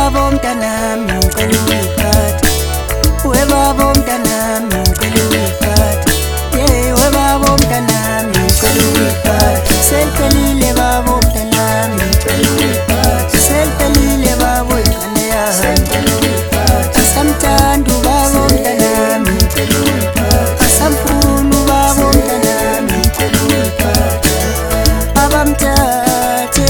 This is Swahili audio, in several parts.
baba mntanami ngicela uyiphathe, we baba mntanami ngicela uyiphathe, we baba mntanami ngicela uyiphathe, seliphelile baba mntanami ngicela uyiphathe, seliphelile baba ingane yami, asamthanda ubaba mntanami ngicela uyiphathe, asamfuna ubaba mntanami ngicela uyiphathe, abamthathe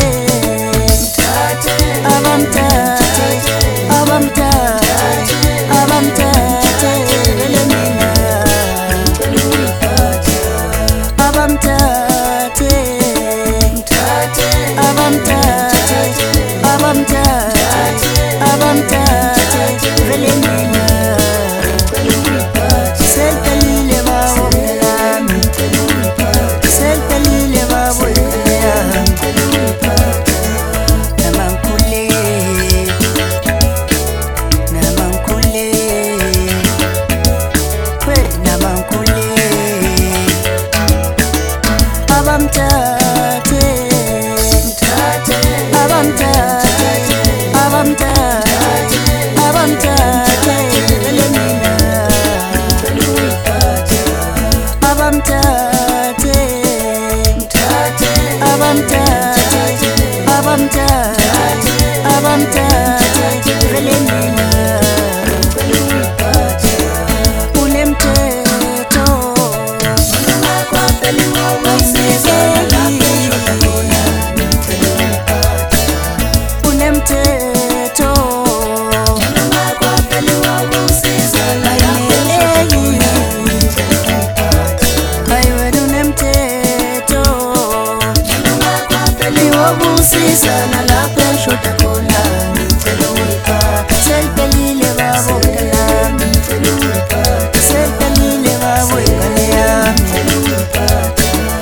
Sana la pesho takula ngicela uyiphathe, seliphelile baba mntanami ngicela uyiphathe, seliphelile baba ingane yami ngicela uyiphathe.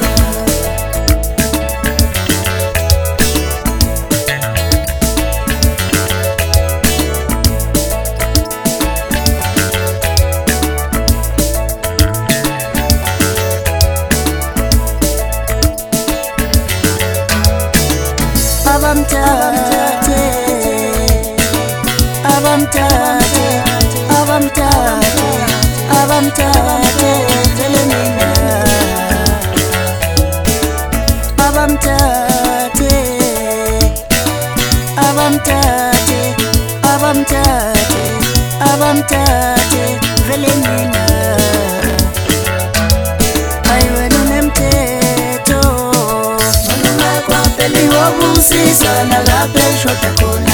Abamthathe vele mina ayiwena unemthetho noma kwaphela iwobusisa nalapha eshoda khona.